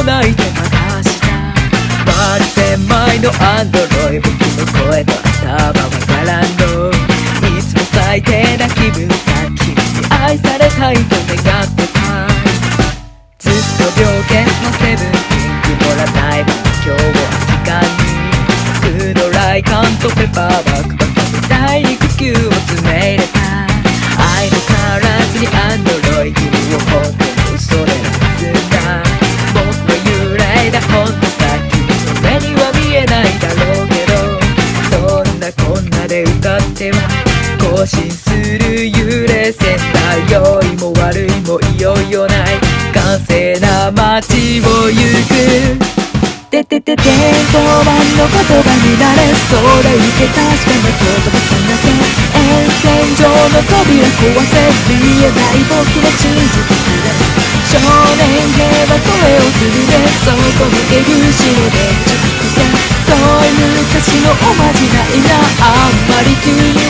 泣いて話した。まるで前のアンドロイド、僕の声と頭わからんの。いつも最低な気分さ、君に愛されたいと願ってた。ずっと病原のセブンキングもらないまま今日を空き缶にフードライ缶とペッパーバッグばかり大肉球を詰め入れた。愛のからずにアンドロイドを本当に嘘で盗んだ。僕の幽霊だほんとさ、君の目には見えないだろうけど、そんなこんなで歌っては更新する幽霊船だ。良いも悪いもいよいよない完成な街を行く。てててて言葉の言葉になれそうでいて確かな言葉さなきゃ沿線上の扉壊せ見えない僕の信じてくれ。少年兵はそれをするね。そこに手牛の電柱さ遠い昔のおまじないな。あんまり急に